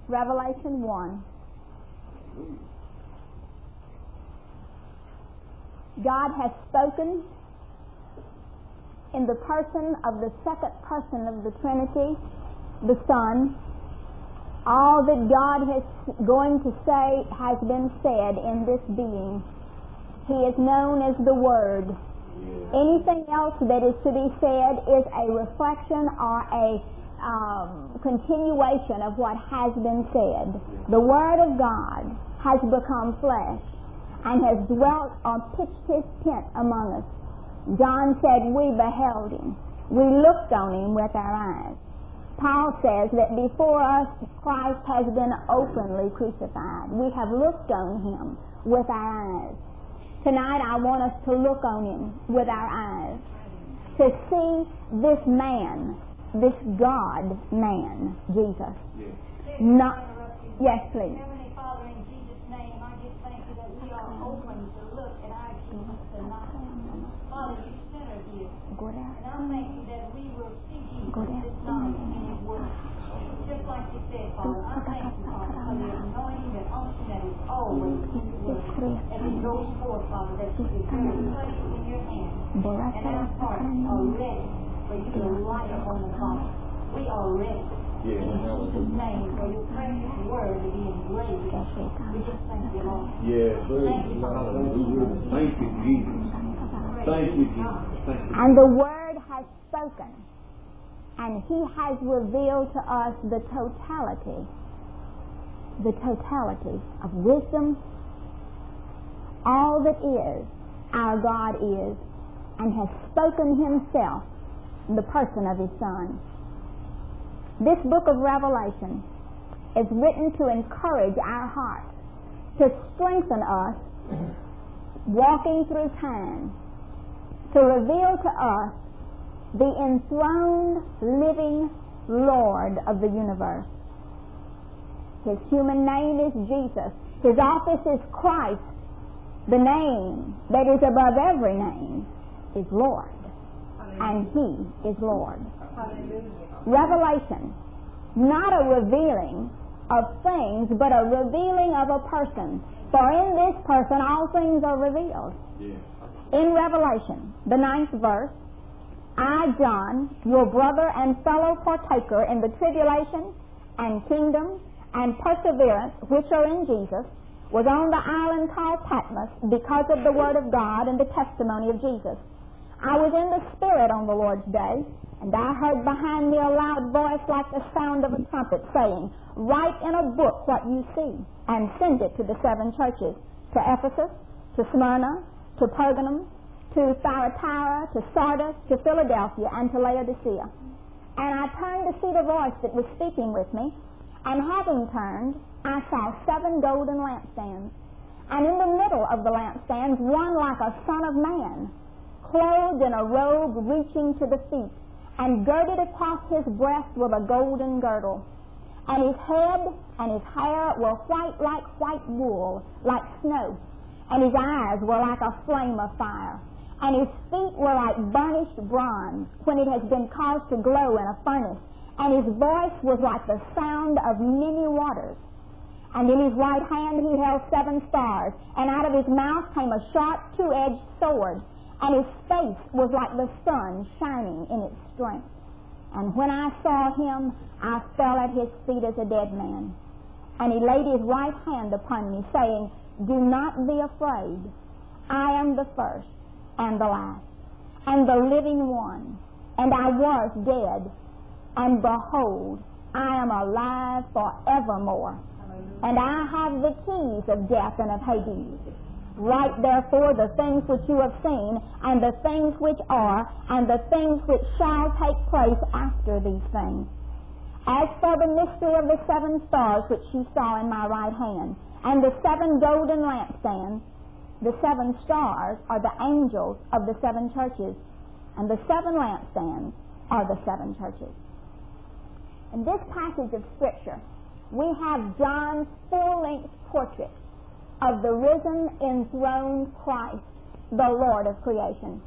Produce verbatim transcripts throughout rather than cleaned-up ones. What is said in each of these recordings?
Revelation one. God has spoken in the person of the second person of the Trinity, the Son. All that God is going to say has been said in this being. He is known as the Word. Anything else that is to be said is a reflection or a um, continuation of what has been said. The Word of God has become flesh and has dwelt or pitched his tent among us. John said, we beheld him. We looked on him with our eyes. Paul says that before us, Christ has been openly crucified. We have looked on him with our eyes. Tonight I want us to look on him with our eyes, to see this man, this God-man, Jesus. Yes. Not, yes, please. Heavenly Father, in Jesus' name, I just thank you that we are open to look at our Jesus tonight. Father, you centered here. And I thank you that we will see Jesus this night in his word. Just like you said, Father, I thank you, Father, for the anointing, the unction that is always in your word. As it goes forth, Father, that you is very placed in your hands. And our hearts are ready for you to light upon the fire. We are ready. Yes. In Jesus' name, for your precious word to be engraved. We just thank you, Lord. Yes. Thank you, Father. Thank you, Jesus. Thank you, Jesus. Thank you. And the Word has spoken, and he has revealed to us the totality, the totality of wisdom. All that is, our God is, and has spoken himself in the person of his Son. This book of Revelation is written to encourage our hearts, to strengthen us walking through time, to reveal to us the enthroned, living Lord of the universe. His human name is Jesus. His office is Christ. The name that is above every name is Lord. And he is Lord. Revelation, not a revealing of things, but a revealing of a person. For in this person all things are revealed. Yes. In Revelation, the ninth verse, I, John, your brother and fellow partaker in the tribulation and kingdom and perseverance which are in Jesus, was on the island called Patmos because of the word of God and the testimony of Jesus. I was in the Spirit on the Lord's day, and I heard behind me a loud voice like the sound of a trumpet saying, write in a book what you see, and send it to the seven churches, to Ephesus, to Smyrna, to Pergamum, to Thyatira, to Sardis, to Philadelphia, and to Laodicea. And I turned to see the voice that was speaking with me, and having turned, I saw seven golden lampstands, and in the middle of the lampstands one like a son of man, clothed in a robe reaching to the feet, and girded across his breast with a golden girdle. And his head and his hair were white like white wool, like snow, and his eyes were like a flame of fire, and his feet were like burnished bronze when it has been caused to glow in a furnace, and his voice was like the sound of many waters. And in his right hand he held seven stars, and out of his mouth came a sharp two-edged sword, and his face was like the sun shining in its strength. And when I saw him, I fell at his feet as a dead man. And he laid his right hand upon me, saying, do not be afraid. I am the first and the last, and the living one. And I was dead, and behold, I am alive forevermore. And I have the keys of death and of Hades. Write therefore the things which you have seen, and the things which are, and the things which shall take place after these things. As for the mystery of the seven stars which you saw in my right hand, and the seven golden lampstands, the seven stars are the angels of the seven churches, and the seven lampstands are the seven churches. In this passage of Scripture, we have John's full-length portrait of the risen, enthroned Christ, the Lord of creation.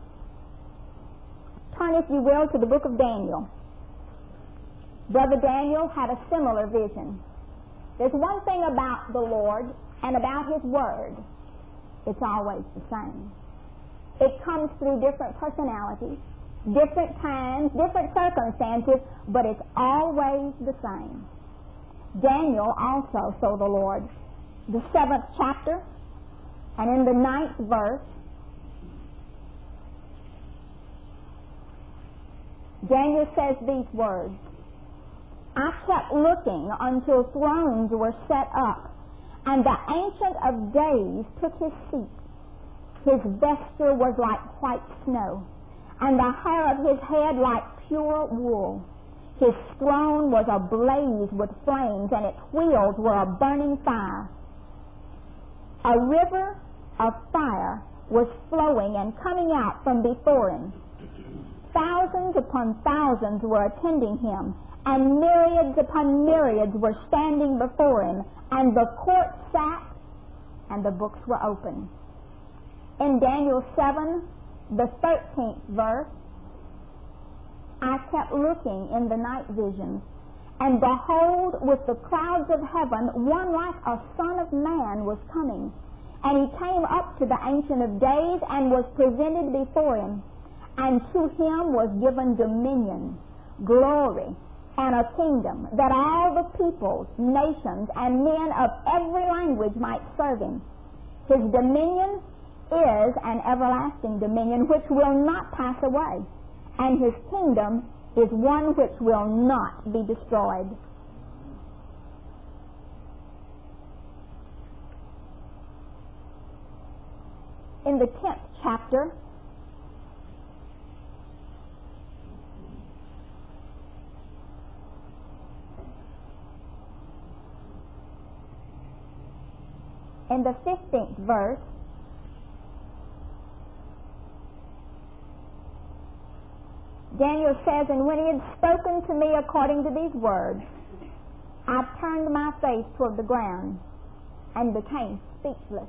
Turn, if you will, to the book of Daniel. Brother Daniel had a similar vision. There's one thing about the Lord and about His Word. It's always the same. It comes through different personalities, different times, different circumstances, but it's always the same. Daniel also saw the Lord. The seventh chapter, and in the ninth verse, Daniel says these words, I kept looking until thrones were set up, and the Ancient of Days took his seat. His vesture was like white snow, and the hair of his head like pure wool. His throne was ablaze with flames, and its wheels were a burning fire. A river of fire was flowing and coming out from before him. Thousands upon thousands were attending him, and myriads upon myriads were standing before him, and the court sat, and the books were open. In Daniel seven, the thirteenth verse, I kept looking in the night visions, and behold, with the clouds of heaven, one like a son of man was coming. And he came up to the Ancient of Days and was presented before him. And to him was given dominion, glory, and a kingdom, that all the peoples, nations, and men of every language might serve him. His dominion is an everlasting dominion which will not pass away, and his kingdom is one which will not be destroyed. In the tenth chapter, in the fifteenth verse, Daniel says, and when he had spoken to me according to these words, I turned my face toward the ground and became speechless.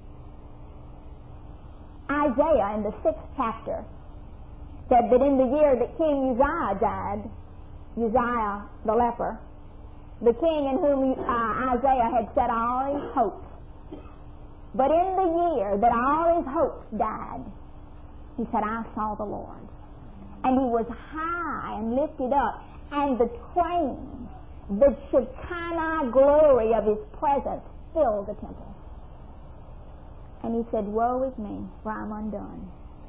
Isaiah in the sixth chapter said that in the year that King Uzziah died, Uzziah the leper, the king in whom uh, Isaiah had set all his hopes, but in the year that all his hopes died, he said, I saw the Lord. And he was high and lifted up, and the train, the Shekinah glory of his presence filled the temple. And he said, woe is me, for I'm undone.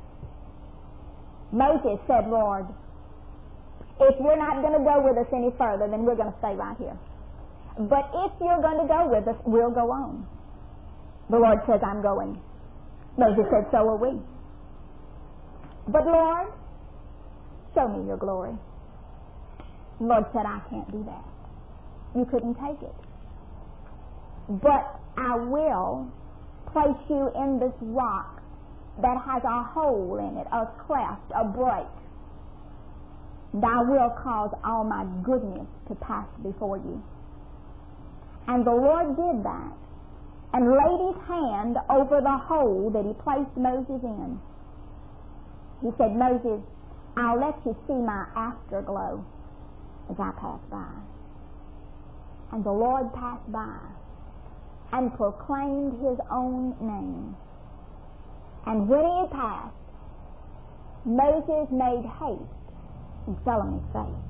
Moses said, Lord, if you're not going to go with us any further, then we're going to stay right here. But if you're going to go with us, we'll go on. The Lord says, I'm going. Moses said, so are we. But Lord, show me your glory. The Lord said, I can't do that. You couldn't take it. But I will place you in this rock that has a hole in it, a cleft, a break. And I will cause all my goodness to pass before you. And the Lord did that, and laid his hand over the hole that he placed Moses in. He said, Moses, I'll let you see my afterglow as I pass by. And the Lord passed by and proclaimed his own name. And when he had passed, Moses made haste and fell on his face.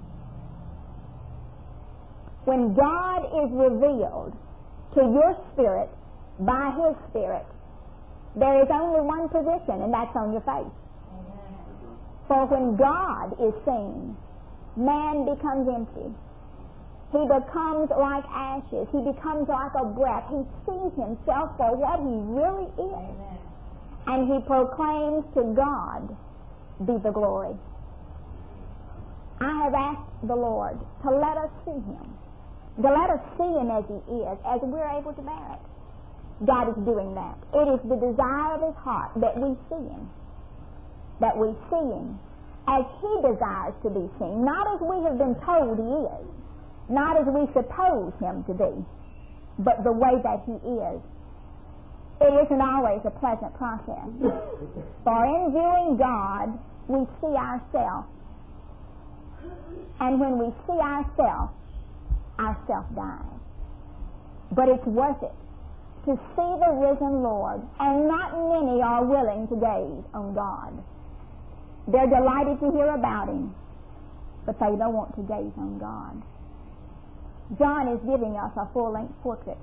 When God is revealed to your spirit by his Spirit, there is only one position, and that's on your face. For when God is seen, man becomes empty. He becomes like ashes. He becomes like a breath. He sees himself for what he really is. Amen. And he proclaims to God be the glory. I have asked the Lord to let us see him, to let us see him as he is, as we're able to bear it. God is doing that. It is the desire of his heart that we see him, that we see him as he desires to be seen, not as we have been told he is, not as we suppose him to be, but the way that he is. It isn't always a pleasant process. For in viewing God, we see ourselves. And when we see ourselves, ourself dies. But it's worth it to see the risen Lord, and not many are willing to gaze on God. They're delighted to hear about Him, but they don't want to gaze on God. John is giving us a full-length portrait.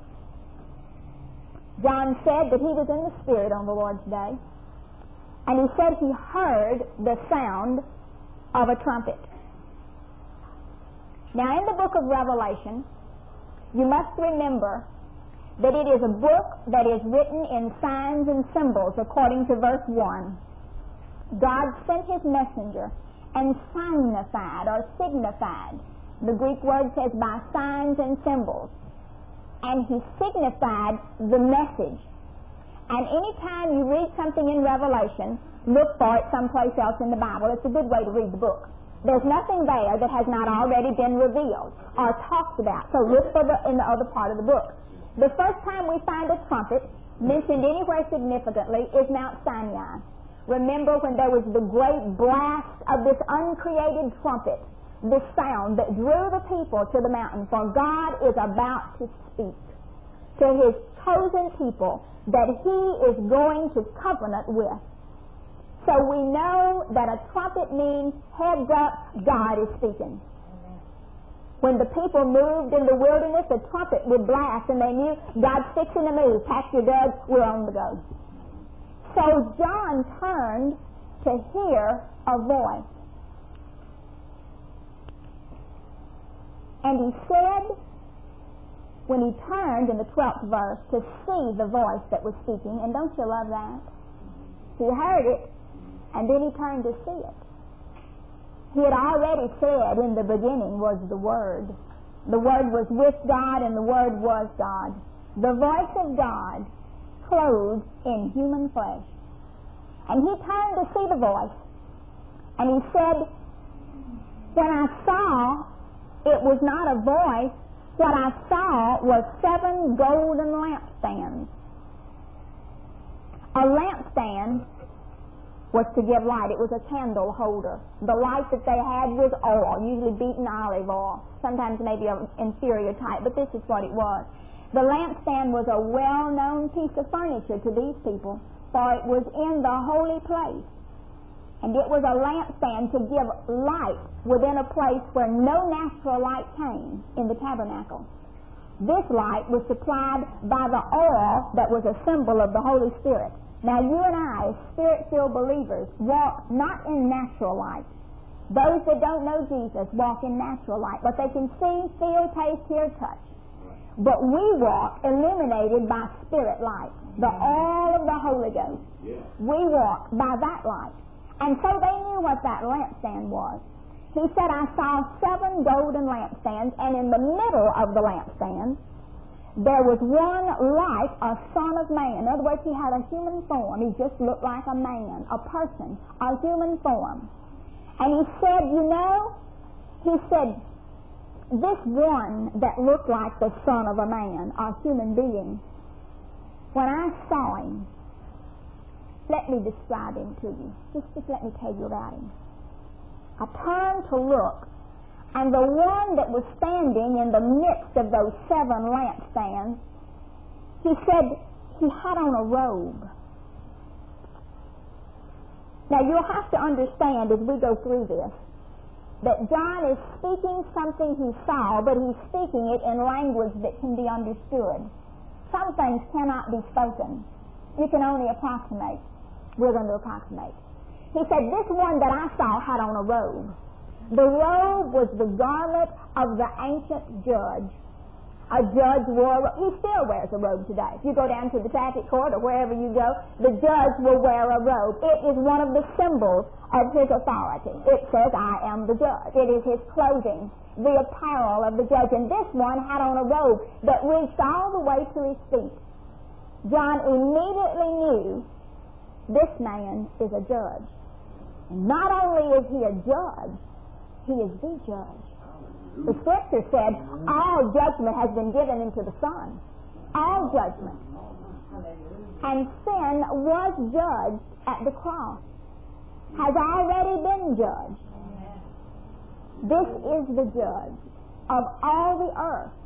John said that he was in the Spirit on the Lord's day, and he said he heard the sound of a trumpet. Now, in the book of Revelation, you must remember that it is a book that is written in signs and symbols according to verse one. God sent His messenger and signified or signified. The Greek word says by signs and symbols. And He signified the message. And any time you read something in Revelation, look for it someplace else in the Bible. It's a good way to read the book. There's nothing there that has not already been revealed or talked about. So look for the in the other part of the book. The first time we find a trumpet mentioned anywhere significantly is Mount Sinai. Remember when there was the great blast of this uncreated trumpet, this sound that drew the people to the mountain, for God is about to speak to His chosen people that He is going to covenant with. So we know that a trumpet means, heads up, God is speaking. When the people moved in the wilderness, the trumpet would blast, and they knew God's fixing to move. Pack your duds, we're on the go. So John turned to hear a voice. And he said, when he turned in the twelfth verse, to see the voice that was speaking, and don't you love that? He heard it, and then he turned to see it. He had already said, in the beginning was the Word. The Word was with God, and the Word was God. The voice of God clothed in human flesh. And he turned to see the voice, and he said, when I saw, it was not a voice. What I saw was seven golden lampstands. A lampstand was to give light. It was a candle holder. The light that they had was oil, usually beaten olive oil, sometimes maybe an inferior type, but this is what it was. The lampstand was a well-known piece of furniture to these people, for it was in the holy place. And it was a lampstand to give light within a place where no natural light came in the tabernacle. This light was supplied by the oil that was a symbol of the Holy Spirit. Now you and I, as Spirit-filled believers, walk not in natural light. Those that don't know Jesus walk in natural light, but they can see, feel, taste, hear, touch. But we walk illuminated by Spirit light, the oil of the Holy Ghost. Yeah. We walk by that light. And so they knew what that lampstand was. He said, I saw seven golden lampstands, and in the middle of the lampstand, there was one like a son of man. In other words, he had a human form. He just looked like a man, a person, a human form. And he said, you know, he said, this one that looked like the son of a man, a human being, when I saw him, let me describe him to you. Just, just let me tell you about him. I turned to look, and the one that was standing in the midst of those seven lampstands, he said he had on a robe. Now you'll have to understand as we go through this that John is speaking something he saw, but he's speaking it in language that can be understood. Some things cannot be spoken. You can only approximate. We're going to approximate. He said, this one that I saw had on a robe. The robe was the garment of the ancient judge. A judge wore, he still wears a robe today. If you go down to the traffic court or wherever you go, the judge will wear a robe. It is one of the symbols of his authority. It says, I am the judge. It is his clothing, the apparel of the judge. And this one had on a robe that reached all the way to his feet. John immediately knew this man is a judge. And not only is he a judge, he is the judge. The Scripture said, all judgment has been given into the Son. All judgment. And sin was judged at the cross. Has already been judged. This is the judge of all the earth.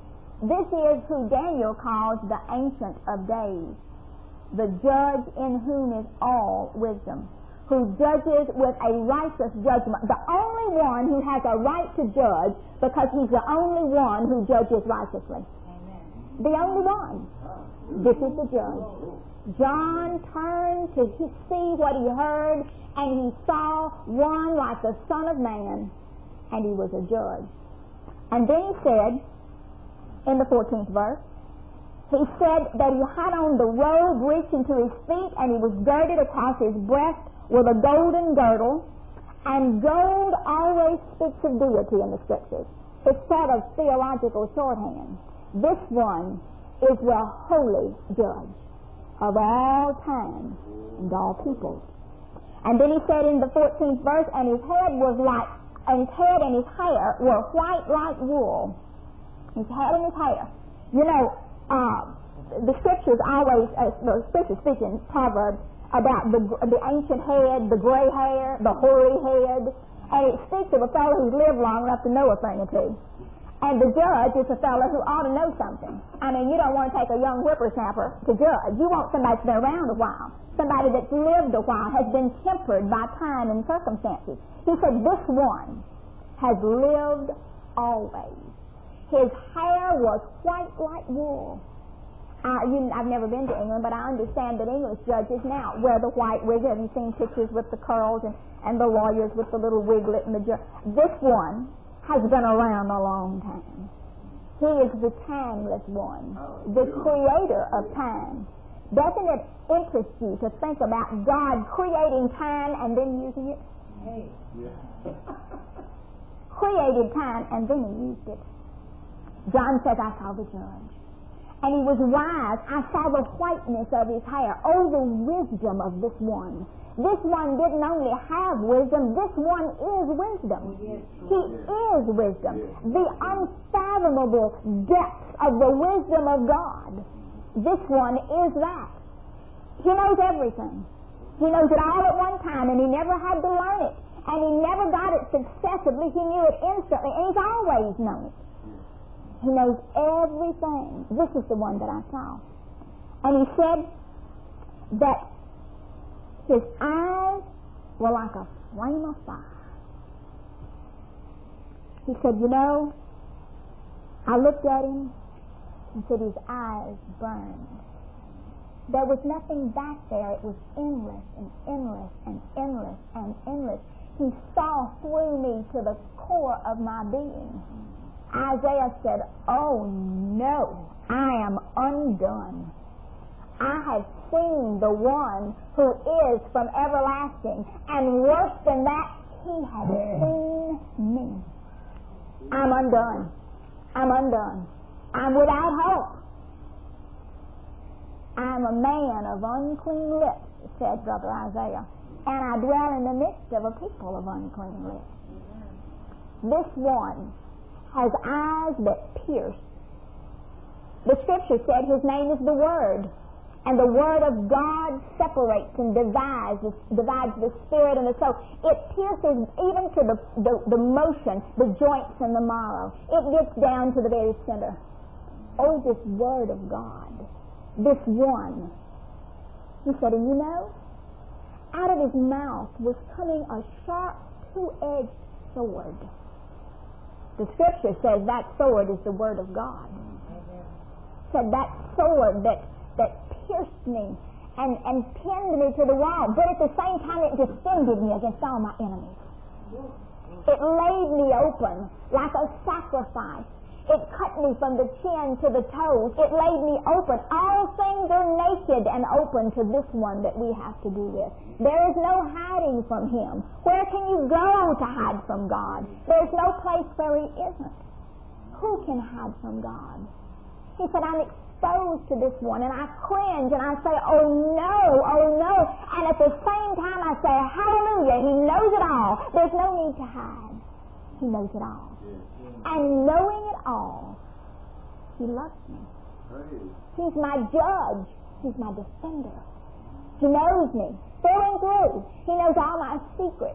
This is who Daniel calls the Ancient of Days, the judge in whom is all wisdom, who judges with a righteous judgment. The only one who has a right to judge, because he's the only one who judges righteously. Amen. The only one. This is the judge. John turned to see what he heard, and he saw one like the Son of Man, and he was a judge. And then he said, in the fourteenth verse, he said that he had on the robe reaching to his feet, and he was girded across his breast with a golden girdle. And gold always speaks of deity in the Scriptures. It's sort of theological shorthand. This one is the holy judge of all time and all peoples. And then he said in the fourteenth verse, and his head was like, and his head and his hair were white like wool. His head and his hair. You know, uh, the Scriptures always, uh, the Scriptures speak in Proverbs about the the ancient head, the gray hair, the hoary head, and it speaks of a fellow who's lived long enough to know a thing or two. And the judge is a fellow who ought to know something. I mean, you don't want to take a young whippersnapper to judge. You want somebody that's been around a while, somebody that's lived a while, has been tempered by time and circumstances. He said, this one has lived always. His hair was white like wool. Uh, you, I've never been to England, but I understand that English judges now wear the white wig. Have you seen pictures with the curls and, and the lawyers with the little wiglet and the ju- This one has been around a long time. He is the timeless one, the creator of time. Doesn't it interest you to think about God creating time and then using it? Hey. Yeah. Created time and then he used it. John says, I saw the judge. And he was wise. I saw the whiteness of his hair. Oh, the wisdom of this one. This one didn't only have wisdom, this one is wisdom. Yes. He is wisdom. Yes. The unfathomable depths of the wisdom of God. This one is that. He knows everything. He knows it all at one time, and he never had to learn it. And he never got it successively. He knew it instantly, and he's always known it. He knows everything. This is the one that I saw. And he said that his eyes were like a flame of fire. He said, you know, I looked at him and said his eyes burned. There was nothing back there. It was endless and endless and endless and endless. He saw through me to the core of my being. Isaiah said, oh no, I am undone. I have seen the one who is from everlasting, and worse than that, he has seen me. I'm undone. I'm undone. I'm without hope. I'm a man of unclean lips, said Brother Isaiah, and I dwell in the midst of a people of unclean lips. This one has eyes that pierce. The Scripture said his name is the Word, and the Word of God separates and divides, divides the spirit and the soul. It pierces even to the, the, the motion, the joints and the marrow. It gets down to the very center. Oh, this Word of God, this one. He said, and you know, out of his mouth was coming a sharp, two-edged sword. The Scripture says that sword is the Word of God. Said that sword that, that pierced me and, and pinned me to the wall, but at the same time it defended me against all my enemies. It laid me open like a sacrifice. It cut me from the chin to the toes. It laid me open. All things are naked and open to this one that we have to do with. There is no hiding from him. Where can you go to hide from God? There's no place where he isn't. Who can hide from God? He said, I'm exposed to this one, and I cringe, and I say, oh no, oh no. And at the same time I say, hallelujah, he knows it all. There's no need to hide. He knows it all. And knowing it all, he loves me. He's my judge. He's my defender. He knows me through and through. He knows all my secrets.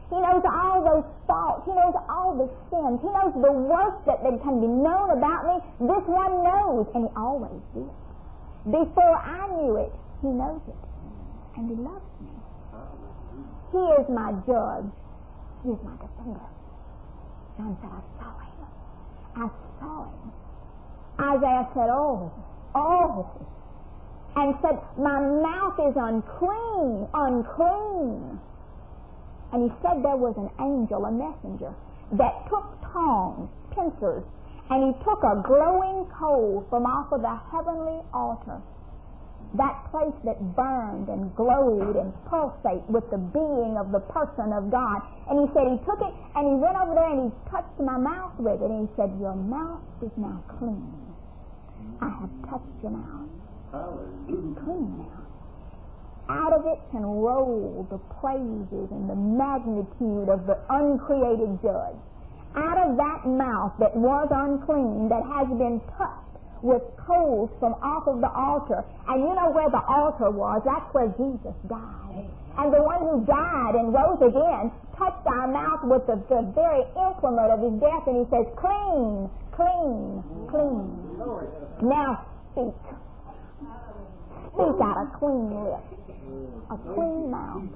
He knows all those faults. He knows all the sins. He knows the worst that, that can be known about me. This one knows, and he always did. Before I knew it, he knows it. And he loves me. He is my judge. He is my defender. John said, I saw him. I saw him. Isaiah said, oh, oh. And said, my mouth is unclean, unclean. And he said there was an angel, a messenger, that took tongs, pincers, and he took a glowing coal from off of the heavenly altar, that place that burned and glowed and pulsated with the being of the person of God. And he said he took it and he went over there and he touched my mouth with it. And he said, your mouth is now clean. I have touched your mouth. It's clean now. Out of it can roll the praises and the magnitude of the uncreated judge. Out of that mouth that was unclean, that has been touched with coals from off of the altar. And you know where the altar was? That's where Jesus died. And the one who died and rose again touched our mouth with the, the very implement of his death, and he says, clean, clean, clean. Now speak. Speak out a clean lip, a clean mouth.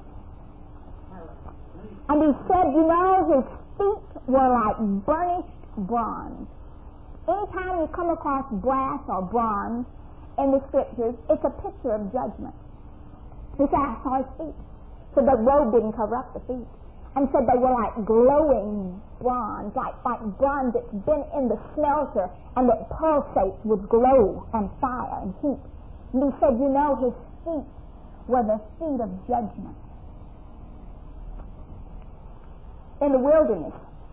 And he said, you know, his feet were like burnished bronze. Anytime you come across brass or bronze in the scriptures, it's a picture of judgment. He said, I saw his feet. So the robe didn't cover up the feet. And said they were like glowing bronze, like, like bronze that's been in the smelter and that pulsates with glow and fire and heat. And he said, you know, his feet were the feet of judgment. In the wilderness,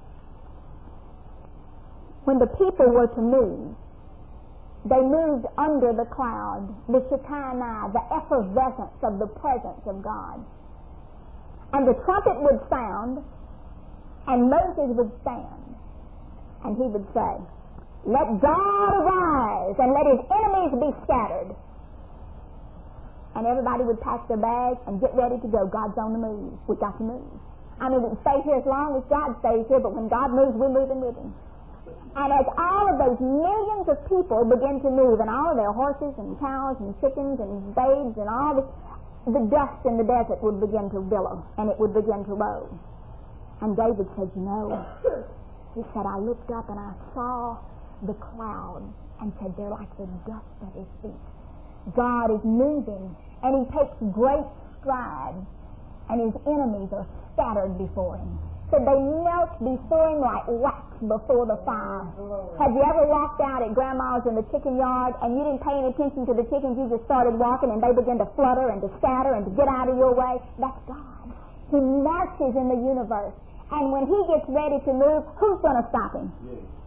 when the people were to move, they moved under the cloud, the Shekinah, the effervescence of the presence of God. And the trumpet would sound, and Moses would stand, and he would say, let God arise, and let his enemies be scattered. And everybody would pack their bags and get ready to go. God's on the move. We've got to move. I mean, we can stay here as long as God stays here, but when God moves, we're moving with him. And as all of those millions of people begin to move, and all of their horses and cows and chickens and babes and all this, the dust in the desert would begin to billow, and it would begin to roll. And David said, you know, he said, I looked up and I saw the clouds and said, they're like the dust at his feet. God is moving, and he takes great strides, and his enemies are scattered before him. So they melt before him like wax before the fire. Have you ever walked out at Grandma's in the chicken yard and you didn't pay any attention to the chickens, you just started walking and they began to flutter and to scatter and to get out of your way? That's God. He marches in the universe. And when he gets ready to move, who's going to stop him?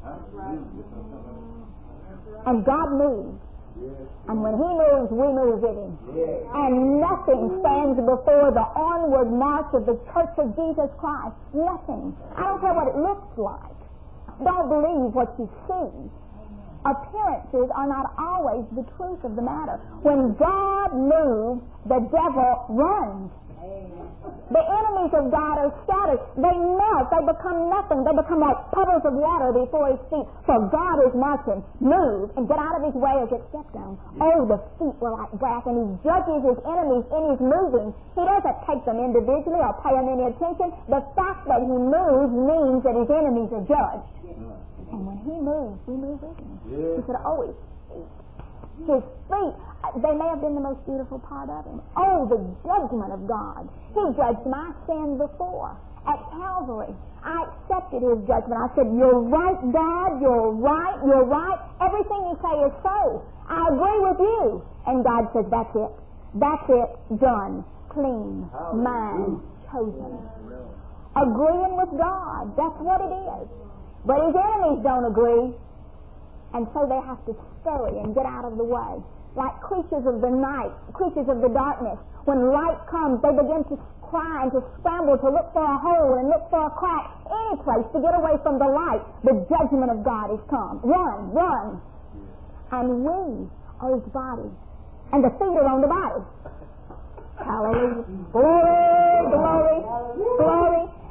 And God moves. And when he moves, we move with him. And nothing stands before the onward march of the Church of Jesus Christ. Nothing. I don't care what it looks like. Don't believe what you see. Appearances are not always the truth of the matter. When God moves, the devil runs. The enemies of God are scattered. They melt. They become nothing. They become like puddles of water before his feet. For God is marching. Move and get out of his way or get stepped on. Oh, the feet were like brass, and he judges his enemies in his moving. He doesn't take them individually or pay them any attention. The fact that he moves means that his enemies are judged. And when he moves, we move with him. He said, oh, his feet. His feet, they may have been the most beautiful part of him. Oh, the judgment of God. He judged my sin before at Calvary. I accepted his judgment. I said, you're right, God, you're right, you're right. Everything you say is so. I agree with you. And God says, that's it. That's it. Done. Clean. Mine. Chosen. Agreeing with God. That's what it is. But his enemies don't agree. And so they have to scurry and get out of the way. Like creatures of the night, creatures of the darkness. When light comes, they begin to cry and to scramble to look for a hole and look for a crack, any place to get away from the light. The judgment of God has come. Run, run. And we are his body. And the feet are on the body. Hallelujah. Glory, glory, glory.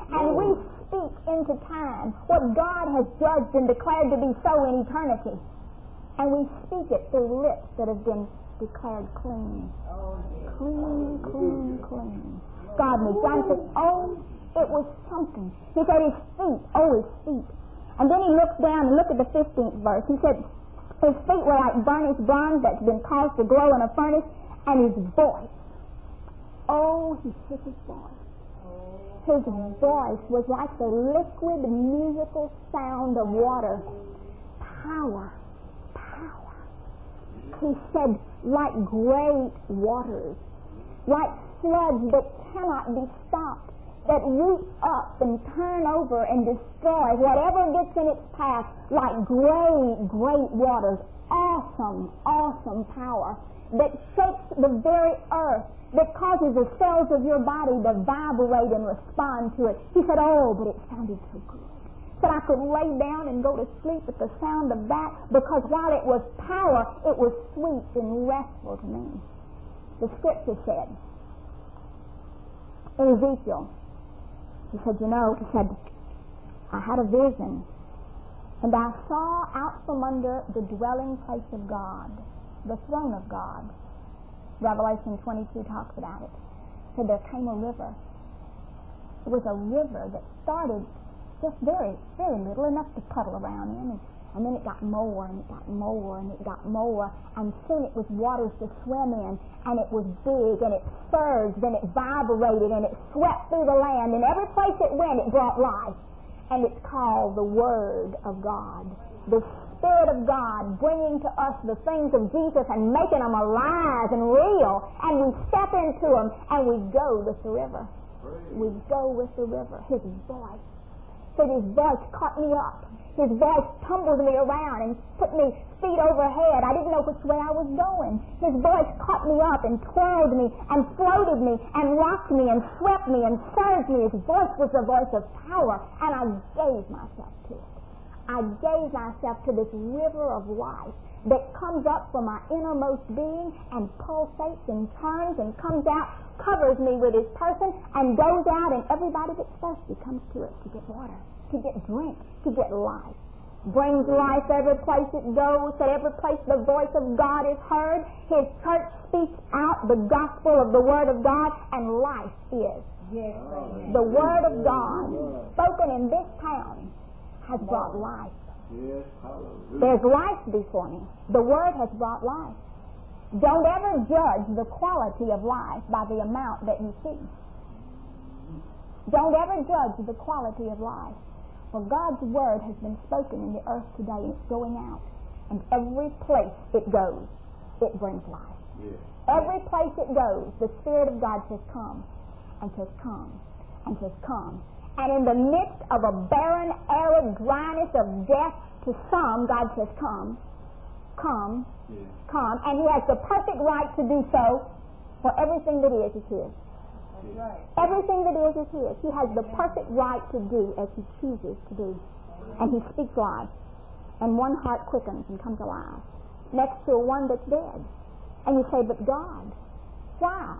And we speak into time what God has judged and declared to be so in eternity. And we speak it through lips that have been declared clean. Clean, clean, clean. God moved. God said, oh, it was something. He said his feet, oh, his feet. And then he looked down and looked at the fifteenth verse. He said his feet were like burnished bronze that's been caused to glow in a furnace, and his voice, oh, he hit his voice. His voice was like the liquid musical sound of water. Power. Power. He said, like great waters, like floods that cannot be stopped, that root up and turn over and destroy whatever gets in its path, like great, great waters. Awesome, awesome power that shakes the very earth, that causes the cells of your body to vibrate and respond to it. He said, oh, but it sounded so good. Said I could lay down and go to sleep at the sound of that, because while it was power, it was sweet and restful to me. The scripture said, in Ezekiel, he said, you know, he said, I had a vision, and I saw out from under the dwelling place of God, the throne of God. Revelation twenty-two talks about it. So there came a river. It was a river that started just very, very little, enough to puddle around in, and, and then it got more, and it got more, and it got more, and soon it was waters to swim in, and it was big, and it surged, and it vibrated, and it swept through the land, and every place it went, it brought life. And it's called the Word of God. The Spirit of God bringing to us the things of Jesus and making them alive and real, and we step into them, and we go with the river. We go with the river. His voice. So his voice caught me up. His voice tumbled me around and put me feet overhead. I didn't know which way I was going. His voice caught me up and twirled me and floated me and rocked me and swept me and surged me. His voice was the voice of power, and I gave myself to it. I gave myself to this river of life that comes up from my innermost being and pulsates and turns and comes out, covers me with his person, and goes out, and everybody that's thirsty comes to it to get water, to get drink, to get life. Brings life every place it goes, that every place the voice of God is heard. His church speaks out the gospel of the Word of God, and life is. Yes. The Word of God spoken in this town has brought life. Yes, hallelujah. There's life before me. The Word has brought life. Don't ever judge the quality of life by the amount that you see. Don't ever judge the quality of life. For God's Word has been spoken in the earth today, and it's going out. And every place it goes, it brings life. Yes. Every place it goes, the Spirit of God says, come, and says, come, and says, come. And in the midst of a barren, arid dryness of death, to some, God says, come, come, Yes. come. And He has the perfect right to do so, for everything that is is His. Yes. Right. Everything that is is His. He has the perfect right to do as He chooses to do. And He speaks life. And one heart quickens and comes alive next to one that's dead. And you say, but God, why?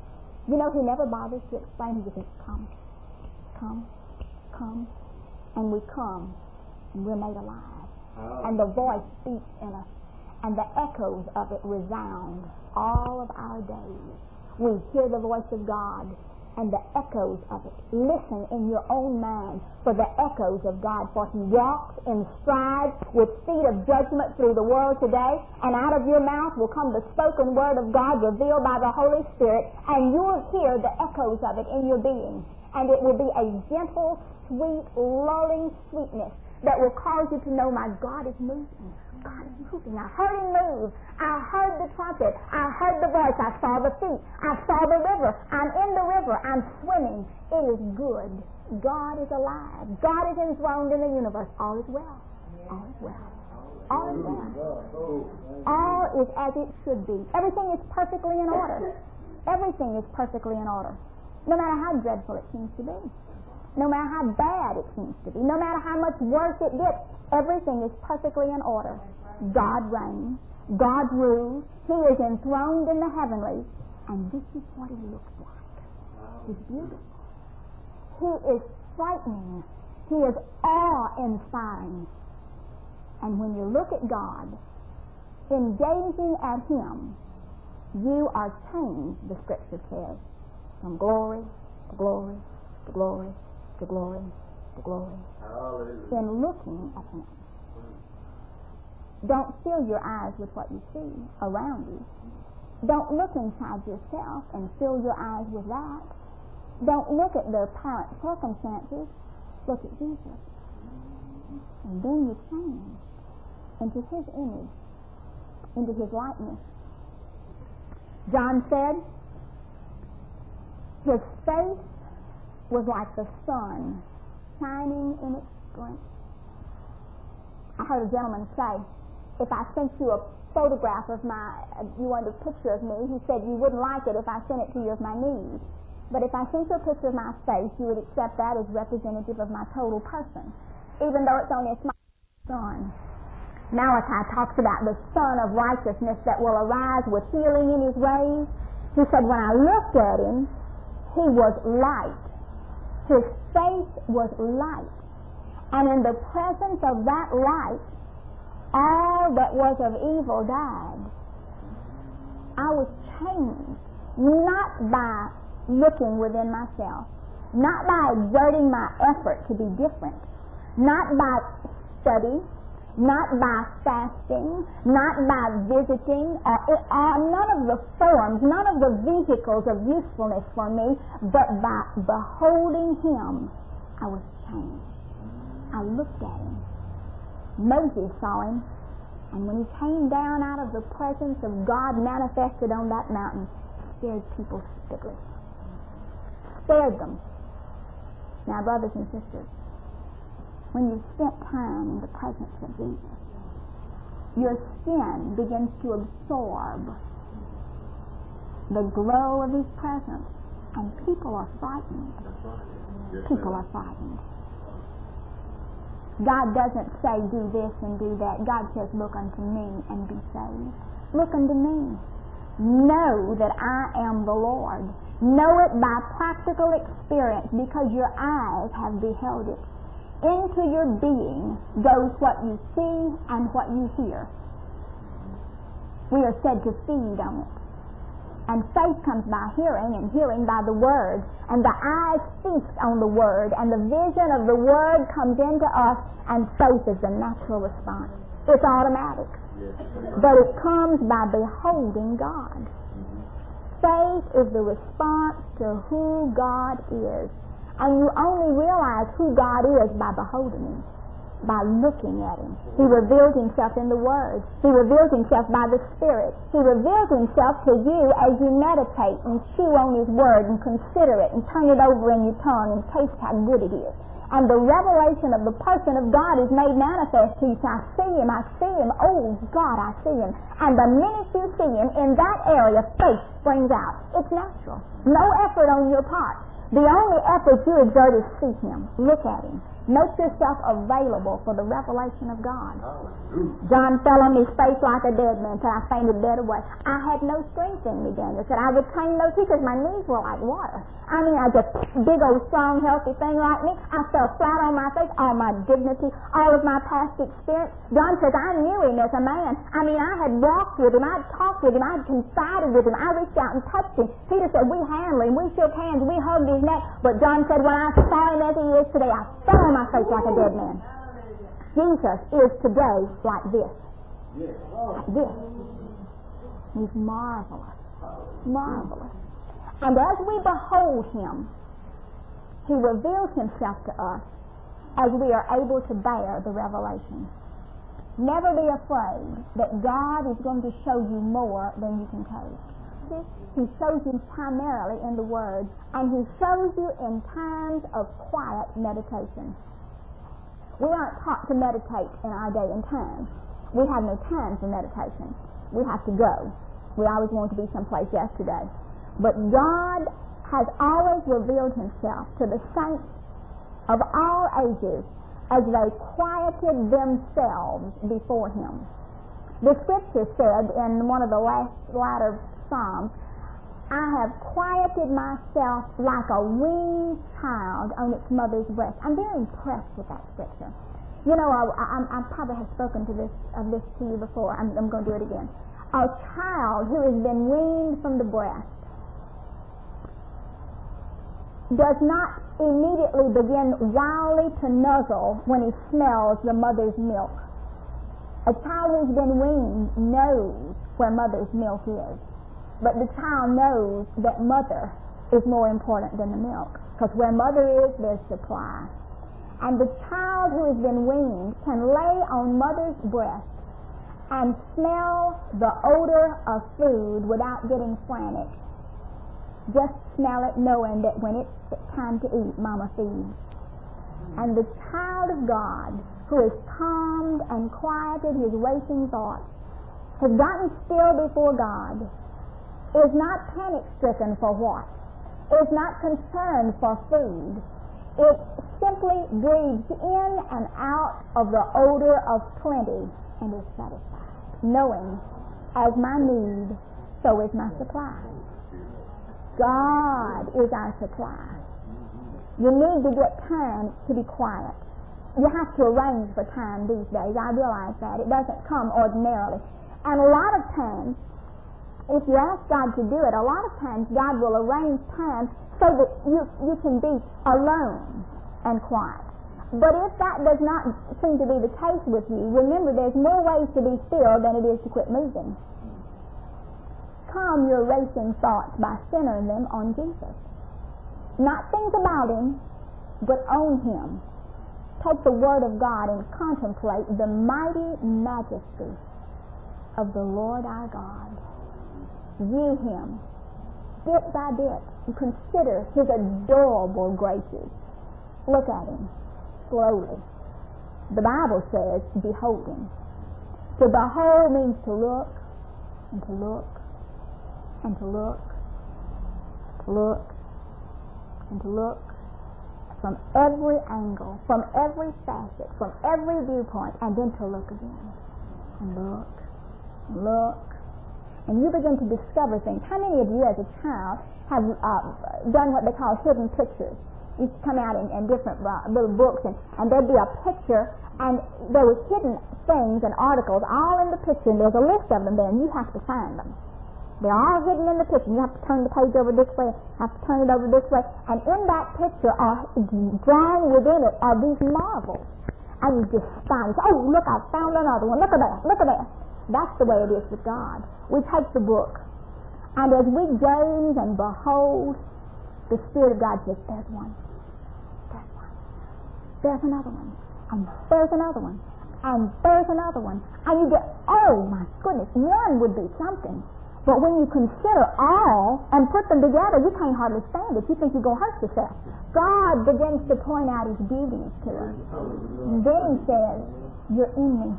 You know, He never bothers to explain. He just says, come. Come, come, and we come, and we're made alive. Oh. And the voice speaks in us, and the echoes of it resound all of our days. We hear the voice of God, and the echoes of it. Listen in your own mind for the echoes of God, for He walks and strides with feet of judgment through the world today, and out of your mouth will come the spoken word of God revealed by the Holy Spirit, and you'll hear the echoes of it in your being. And it will be a gentle, sweet, lulling sweetness that will cause you to know, my God is moving. God is moving. I heard Him move. I heard the trumpet. I heard the voice. I saw the feet. I saw the river. I'm in the river. I'm swimming. It is good. God is alive. God is enthroned in the universe. All is well. All is well. All is well. All is as it should be. Everything is perfectly in order. Everything is perfectly in order. No matter how dreadful it seems to be. No matter how bad it seems to be. No matter how much worse it gets. Everything is perfectly in order. God reigns. God rules. He is enthroned in the heavenlies. And this is what He looks like. He's beautiful. He is frightening. He is awe-inspiring. And when you look at God, in gazing at Him, you are changed, the Scripture says, from glory to glory to glory to glory to glory. Hallelujah. In looking at Him. Don't fill your eyes with what you see around you. Don't look inside yourself and fill your eyes with that. Don't look at the apparent circumstances. Look at Jesus. And then you change into His image, into His likeness. John said, His face was like the sun shining in its strength. I heard a gentleman say, if I sent you a photograph of my, you wanted a picture of me, he said you wouldn't like it if I sent it to you of my knees. But if I sent you a picture of my face, you would accept that as representative of my total person, even though it's only a small sun. Malachi talks about the sun of righteousness that will arise with healing in His ways. He said, when I looked at Him, He was light. His face was light. And in the presence of that light, all that was of evil died. I was changed, not by looking within myself, not by exerting my effort to be different, not by study, not by fasting, not by visiting, or, or none of the forms, none of the vehicles of usefulness for me, but by beholding Him, I was changed. I looked at Him. Moses saw Him, and when he came down out of the presence of God manifested on that mountain, scared people stiffly. Scared them. Now, brothers and sisters, when you spent time in the presence of Jesus, your skin begins to absorb the glow of His presence, and people are frightened. People are frightened. God doesn't say do this and do that. God says look unto me and be saved. Look unto me. Know that I am the Lord. Know it by practical experience because your eyes have beheld it. Into your being goes what you see and what you hear. We are said to feed on it. And faith comes by hearing, and hearing by the Word. And the eyes feast on the Word, and the vision of the Word comes into us, and faith is the natural response. It's automatic. But it comes by beholding God. Faith is the response to who God is. And you only realize who God is by beholding Him, by looking at Him. He reveals Himself in the Word. He reveals Himself by the Spirit. He reveals Himself to you as you meditate and chew on His Word and consider it and turn it over in your tongue and taste how good it is. And the revelation of the person of God is made manifest to you. So I see Him, I see Him, oh God, I see Him. And the minute you see Him, in that area, faith springs out. It's natural. No effort on your part. The only effort you exert is see Him. Look at Him. Make yourself available for the revelation of God. John fell on his face like a dead man, till I fainted dead away. I had no strength in me, Daniel said. I would claim no teachers. My knees were like water. I mean, I just, big old, strong, healthy thing like me. I fell flat on my face, all my dignity, all of my past experience. John says, I knew Him as a man. I mean, I had walked with Him. I had talked with Him. I had confided with Him. I reached out and touched Him. Peter said, we handled Him. We shook hands. We hugged His neck. But John said, when I saw Him as He is today, I fell on my face like a dead man. Jesus is today like this. Like this. He's marvelous. Marvelous. And as we behold Him, He reveals Himself to us as we are able to bear the revelation. Never be afraid that God is going to show you more than you can take. He shows you primarily in the Word, and He shows you in times of quiet meditation. We aren't taught to meditate in our day and time. We have no time for meditation. We have to go. We always want to be someplace yesterday. But God has always revealed Himself to the saints of all ages as they quieted themselves before Him. The Scripture said in one of the last latter Psalms, I have quieted myself like a weaned child on its mother's breast. I'm very impressed with that scripture. You know, I, I, I probably have spoken to this of this to you before. I'm, I'm going to do it again. A child who has been weaned from the breast does not immediately begin wildly to nuzzle when he smells the mother's milk. A child who's been weaned knows where mother's milk is. But the child knows that mother is more important than the milk. Because where mother is, there's supply. And the child who has been weaned can lay on mother's breast and smell the odor of food without getting frantic. Just smell it knowing that when it's time to eat, mama feeds. And the child of God who has calmed and quieted his racing thoughts, has gotten still before God, is not panic-stricken for what? Is not concerned for food. It simply breathes in and out of the odor of plenty and is satisfied, knowing as my need, so is my supply. God is our supply. You need to get time to be quiet. You have to arrange for time these days. I realize that. It doesn't come ordinarily. And a lot of times, if you ask God to do it, a lot of times God will arrange time so that you, you can be alone and quiet. But if that does not seem to be the case with you, remember there's more ways to be still than it is to quit moving. Calm your racing thoughts by centering them on Jesus. Not things about Him, but on Him. Take the Word of God and contemplate the mighty majesty of the Lord our God. View Him bit by bit and consider His adorable graces. Look at Him slowly. The Bible says, behold Him. To behold means to look and to look and to look, to look and to look from every angle, from every facet, from every viewpoint, and then to look again and look and look. And you begin to discover things. How many of you as a child have uh, done what they call hidden pictures? It used to come out in, in different uh, little books, and, and there'd be a picture, and there was hidden things and articles all in the picture, and there's a list of them there, and you have to find them. They're all hidden in the picture. You have to turn the page over this way, have to turn it over this way, and in that picture are drawn within it are these marvels. And you just find, oh, look, I found another one. Look at that, look at that. That's the way it is with God. We take the book, and as we gaze and behold, the Spirit of God says, there's one, there's one, there's another one, and there's another one, and there's another one. And you get, oh my goodness, one would be something. But when you consider all and put them together, you can't hardly stand it. You think you're going to hurt yourself. God begins to point out His beauties to us. And then He says, you're in me.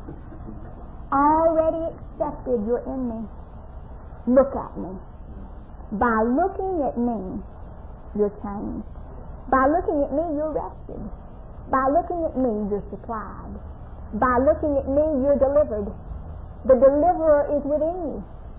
Already accepted, you're in me. Look at me. By looking at me, you're changed. By looking at me, you're rested. By looking at me, you're supplied. By looking at me, you're delivered. The deliverer is within you.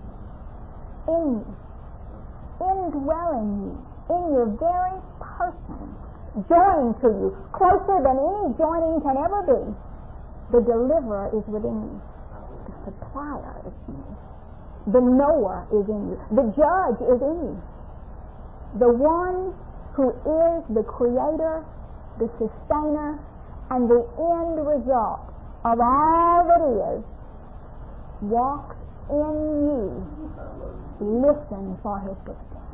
In you. Indwelling you. In your very person. Joined to you. Closer than any joining can ever be. The deliverer is within you. The supplier is in you. The knower is in you. The judge is in you. The one who is the creator, the sustainer, and the end result of all that is, walks in you. Listen for His footsteps.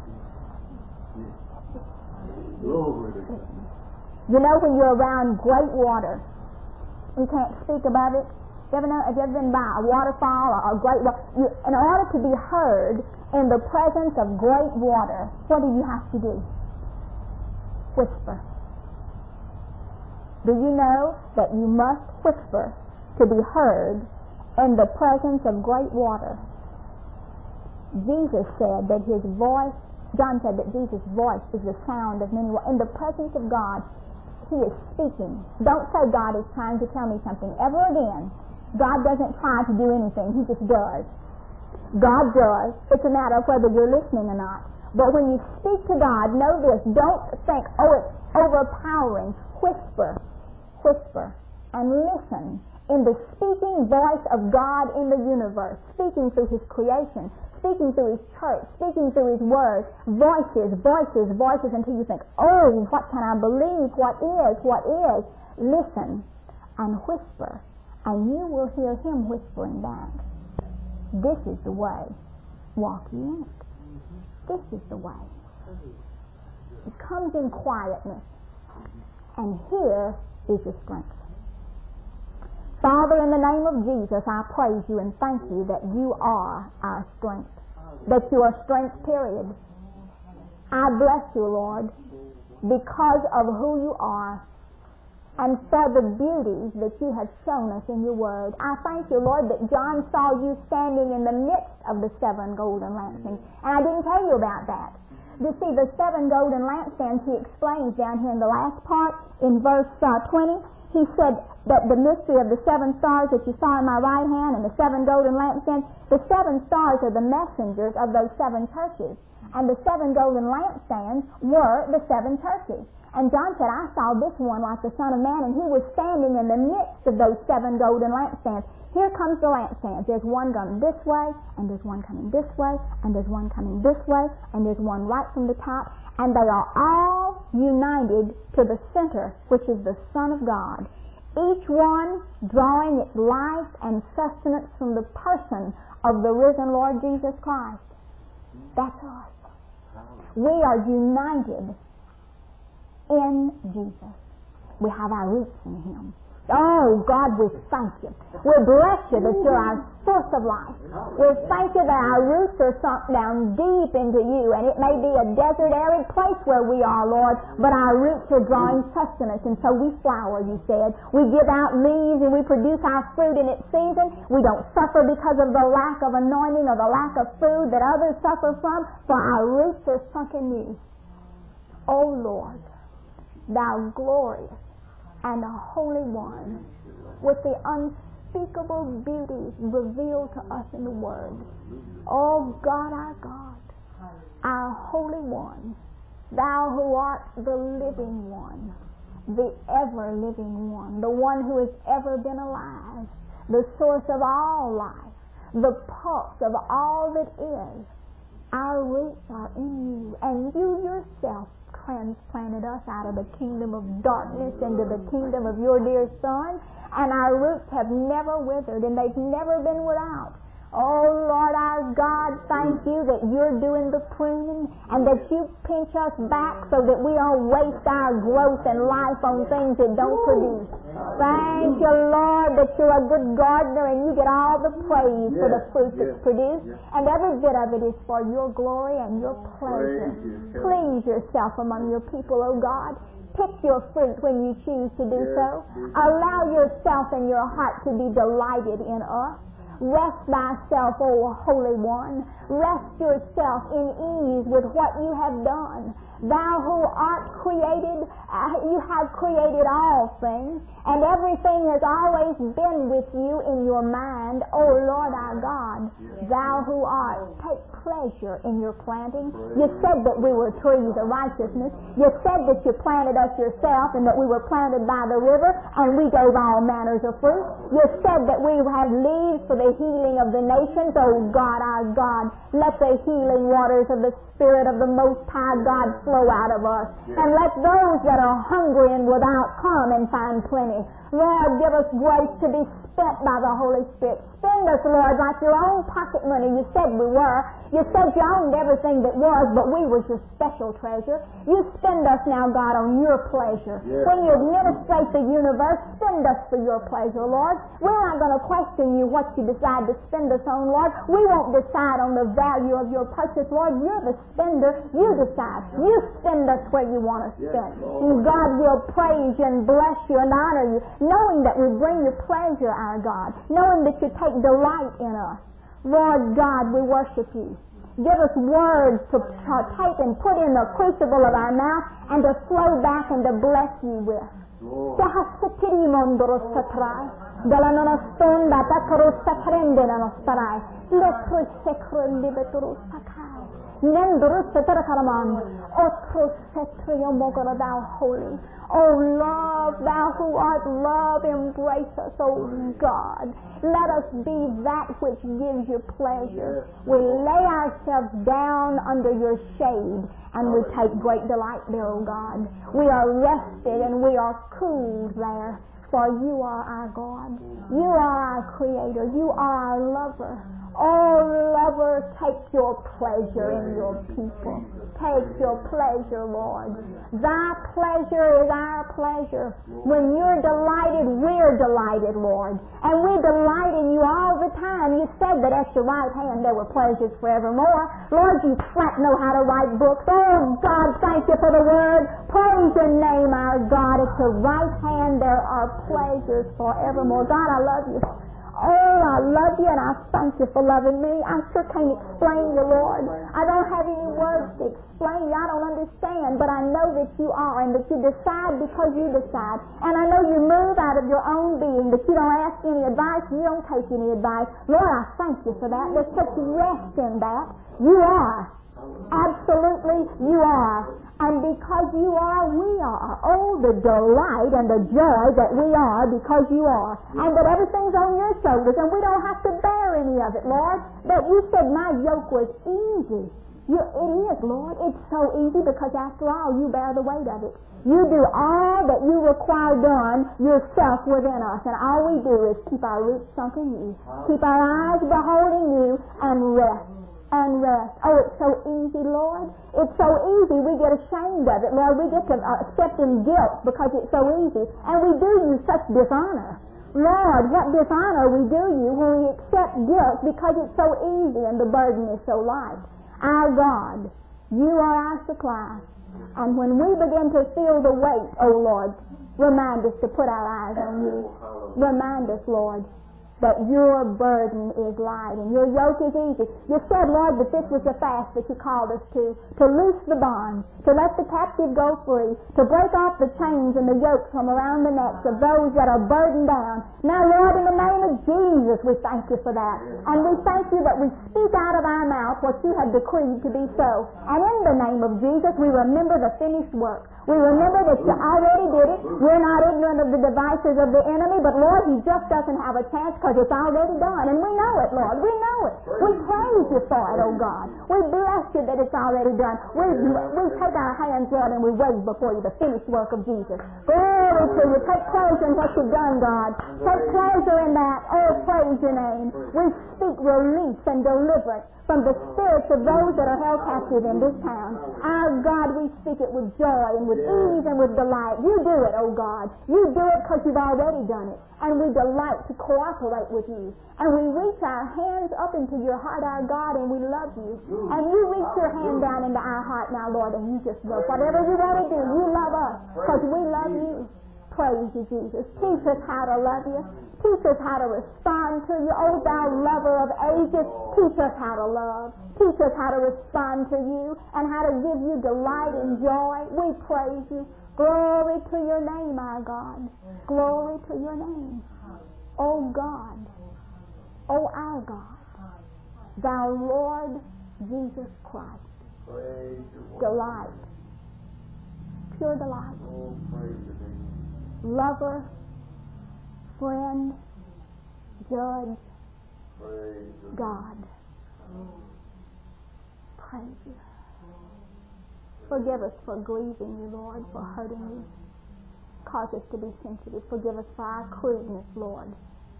You know, when you're around great water, you can't speak above it. You ever know, have you ever been by a waterfall or a great water? You, in order to be heard in the presence of great water, what do you have to do? Whisper. Do you know that you must whisper to be heard in the presence of great water? Jesus said that His voice, John said that Jesus' voice is the sound of many waters. In the presence of God, He is speaking. Don't say God is trying to tell me something ever again. God doesn't try to do anything. He just does. God does. It's a matter of whether you're listening or not. But when you speak to God, know this. Don't think, oh, it's overpowering. Whisper, whisper, and listen in the speaking voice of God in the universe, speaking through His creation, speaking through His church, speaking through His Word. Voices, voices, voices, until you think, oh, what can I believe? What is? What is? Listen and whisper, and you will hear Him whispering back. This is the way. Walk ye in it. This is the way. It comes in quietness. And here is your strength. Father, in the name of Jesus, I praise you and thank you that you are our strength. That you are strength, period. I bless you, Lord, because of who you are and for the beauties that you have shown us in your word. I thank you, Lord, that John saw you standing in the midst of the seven golden lampstands. And I didn't tell you about that. You see, the seven golden lampstands, he explains down here in the last part, in verse uh, twenty, he said that the mystery of the seven stars that you saw in my right hand and the seven golden lampstands, the seven stars are the messengers of those seven churches. And the seven golden lampstands were the seven churches. And John said, I saw this one like the Son of Man, and he was standing in the midst of those seven golden lampstands. Here comes the lampstands. There's one going this way, and there's one coming this way, and there's one coming this way, and there's one right from the top. And they are all united to the center, which is the Son of God. Each one drawing its life and sustenance from the person of the risen Lord Jesus Christ. That's us. We are united in Jesus. We have our roots in Him. Oh, God, we thank you. We bless you that you're our source of life. We thank you that our roots are sunk down deep into you, and it may be a desert, arid place where we are, Lord, but our roots are drawing sustenance, and so we flower, you said. We give out leaves, and we produce our fruit in its season. We don't suffer because of the lack of anointing or the lack of food that others suffer from, for our roots are sunk in you. Oh, Lord, thou glorious and the Holy One, with the unspeakable beauties revealed to us in the Word. Oh God, our God, our Holy One, thou who art the living one, the ever-living one, the one who has ever been alive, the source of all life, the pulse of all that is. Our roots are in you, and you yourself transplanted us out of the kingdom of darkness into the kingdom of your dear Son, and our roots have never withered, and they've never been without. Oh, Lord our God, thank you that you're doing the pruning and that you pinch us back so that we don't waste our growth and life on things that don't produce. Thank you, Lord, that you're a good gardener and you get all the praise for the fruit that's produced, and every bit of it is for your glory and your pleasure. Please yourself among your people, oh God. Pick your fruit when you choose to do so. Allow yourself and your heart to be delighted in us. Rest thyself, O Holy One. Rest yourself in ease with what you have done. Thou who art created, uh, you have created all things, and everything has always been with you in your mind, O Lord our God. Thou who art, take pleasure in your planting. You said that we were trees of righteousness. You said that you planted us yourself and that we were planted by the river and we gave all manners of fruit. You said that we had leaves for the healing of the nations. Oh God, our God, let the healing waters of the Spirit of the Most High God flow out of us. And let those that are hungry and without come and find plenty. Lord, give us grace to be spent by the Holy Spirit. Spend us, Lord, like your own pocket money. You said we were. You said you owned everything that was, but we was your special treasure. You spend us now, God, on your pleasure. Yes. When you administrate the universe, spend us for your pleasure, Lord. We're not going to question you what you decide to spend us on, Lord. We won't decide on the value of your purchase, Lord. You're the spender. You decide. You spend us where you want to spend. Yes, and God will praise you and bless you and honor you, knowing that we bring you pleasure, our God, knowing that you take delight in us. Lord God, we worship you. Give us words to take and put in the crucible of our mouth and to flow back and to bless you with. Thou holy. Oh, love, thou who art love, embrace us, oh God. Let us be that which gives you pleasure. We lay ourselves down under your shade, and we take great delight there, oh God. We are rested and we are cooled there, for you are our God. You are our Creator. You are our lover. Oh, lover, take your pleasure in your people. Take your pleasure, Lord. Thy pleasure is our pleasure. When you're delighted, we're delighted, Lord. And we delight in you all the time. You said that at your right hand there were pleasures forevermore. Lord, you flat know how to write books. Oh, God, thank you for the word. Praise your name, our God. At your right hand there are pleasures forevermore. God, I love you. Oh, I love you and I thank you for loving me. I sure can't explain you, Lord. I don't have any words to explain you. I don't understand, but I know that you are and that you decide because you decide. And I know you move out of your own being, that you don't ask any advice, you don't take any advice. Lord, I thank you for that. There's such rest in that. You are. Absolutely, you are. And because you are, we are. Oh, the delight and the joy that we are because you are. And that everything's on your shoulders and we don't have to bear any of it, Lord. But you said my yoke was easy. You, it is, Lord. It's so easy because after all, you bear the weight of it. You do all that you require done yourself within us. And all we do is keep our roots sunk in you. Keep our eyes beholding you and rest. And rest. Oh, it's so easy, Lord. It's so easy we get ashamed of it, Lord. We get to uh, accept in guilt because it's so easy. And we do you such dishonor. Lord, what dishonor we do you when we accept guilt because it's so easy and the burden is so light. Our God, you are our supply. And when we begin to feel the weight, oh Lord, remind us to put our eyes on you. Remind us, Lord, that your burden is light and your yoke is easy. You said, Lord, that this was the fast that you called us to, to loose the bonds, to let the captive go free, to break off the chains and the yokes from around the necks of those that are burdened down. Now, Lord, in the name of Jesus, we thank you for that. And we thank you that we speak out of our mouth what you have decreed to be so. And in the name of Jesus, we remember the finished work. We remember that you already did it. We're not ignorant of the devices of the enemy, but Lord, he just doesn't have a chance because it's already done. And we know it, Lord. We know it. We praise you for it, oh God. We bless you that it's already done. We, we take our hands, Lord, and we wave before you the finished work of Jesus. Glory to you. Take pleasure in what you've done, God. Take pleasure in that. Oh, praise your name. We speak release and deliverance from the spirits of those that are held captive in this town. Our God, we speak it with joy and with ease and with delight. You do it, oh God. You do it because you've already done it. And we delight to cooperate with you. And we reach our hands up into your heart, our God, and we love you. And you reach your hand down into our heart now, Lord, and you just know whatever you want to do, you love us because we love you. Praise you, Jesus. Teach us how to love you. Teach us how to respond to you. Oh, thou lover of ages, teach us how to love. Teach us how to respond to you and how to give you delight and joy. We praise you. Glory to your name, our God. Glory to your name. Oh, God. Oh, our God. Thou Lord Jesus Christ. Delight. Pure delight. Lover, friend, judge, God. Praise you. Forgive us for grieving you, Lord, for hurting you. Cause us to be sensitive. Forgive us for our crudeness, Lord.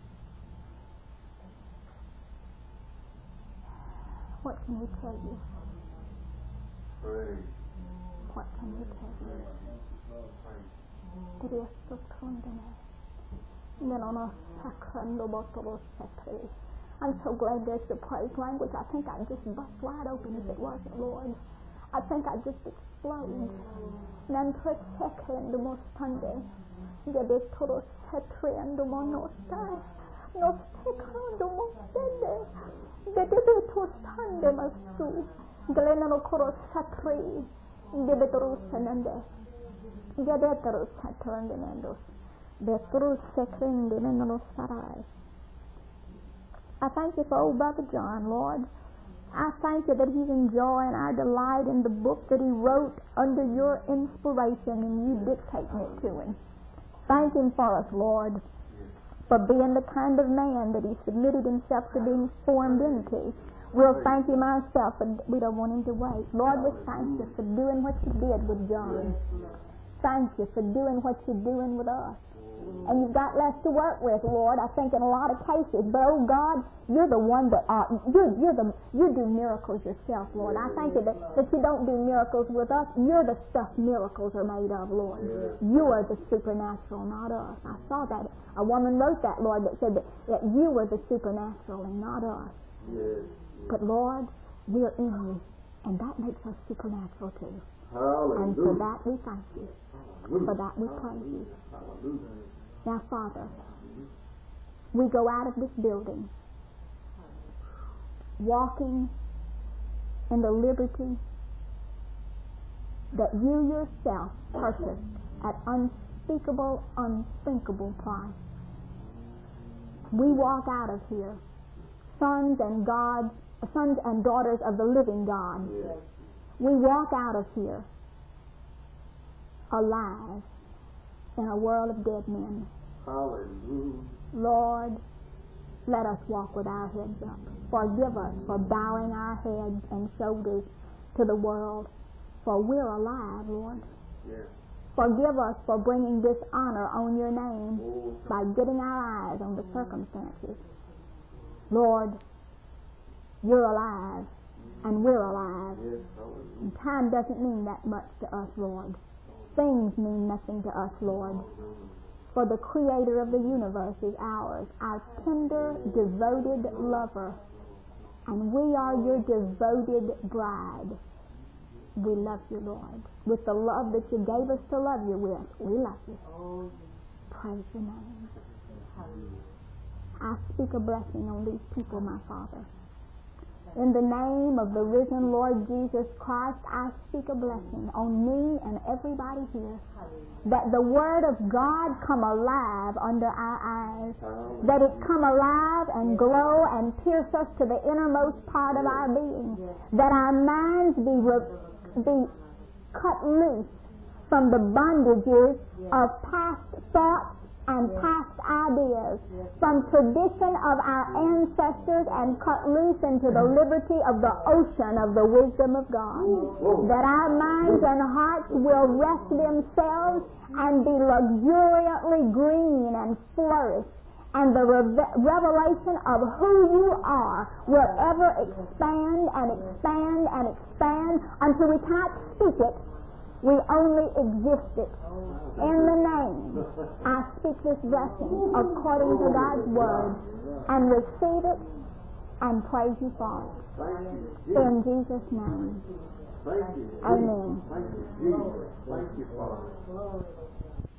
What can we tell you? What can we tell you? I'm so glad there's the praise language. I think I'd just bust wide open if it wasn't, Lord. I think I'd just explode. I thank you for old Brother John, Lord. I thank you that he's enjoying our delight in the book that he wrote under your inspiration and you dictating it to him. Thank him for us, Lord, for being the kind of man that he submitted himself to being formed into. We'll thank him ourselves, and we don't want him to wait. Lord, we thank you for doing what you did with John. Thank you for doing what you're doing with us. And you've got less to work with, Lord, I think in a lot of cases. But, oh God, you're the one that, uh, you're, you're the, you do miracles yourself, Lord. I thank you that, that you don't do miracles with us. You're the stuff miracles are made of, Lord. You are the supernatural, not us. I saw that. A woman wrote that, Lord, that said that, that you were the supernatural and not us. But, Lord, we're in you, and that makes us supernatural, too. Hallelujah. And for that we thank you. Hallelujah. For that we praise you. Hallelujah. Now, Father, we go out of this building walking in the liberty that you yourself purchased at unspeakable, unthinkable price. We walk out of here sons and gods, sons and daughters of the living God. Yes. We walk out of here alive in a world of dead men. Hallelujah. Lord, let us walk with our heads up. Forgive us for bowing our heads and shoulders to the world, for we're alive, Lord. Yes. Forgive us for bringing dishonor on your name oh, by getting our eyes on the circumstances. Lord, you're alive, and we're alive. Yes. And time doesn't mean that much to us, Lord. Things mean nothing to us, Lord. For the Creator of the universe is ours, our tender, devoted lover. And we are your devoted bride. We love you, Lord. With the love that you gave us to love you with, we love you. Praise your name. I speak a blessing on these people, my Father. In the name of the risen Lord Jesus Christ, I speak a blessing on me and everybody here. That the Word of God come alive under our eyes. That it come alive and glow and pierce us to the innermost part of our being. That our minds be, re- be cut loose from the bondages of past thoughts and past ideas, from tradition of our ancestors, and cut loose into the liberty of the ocean of the wisdom of God. That our minds and hearts will rest themselves and be luxuriantly green and flourish, and the re- revelation of who you are will ever expand and expand and expand until we can't speak it. We only exist it. In the name, I speak this blessing according to God's word, and receive it and praise you for it. In Jesus' name. Amen. Thank you, Jesus. Thank you, Father.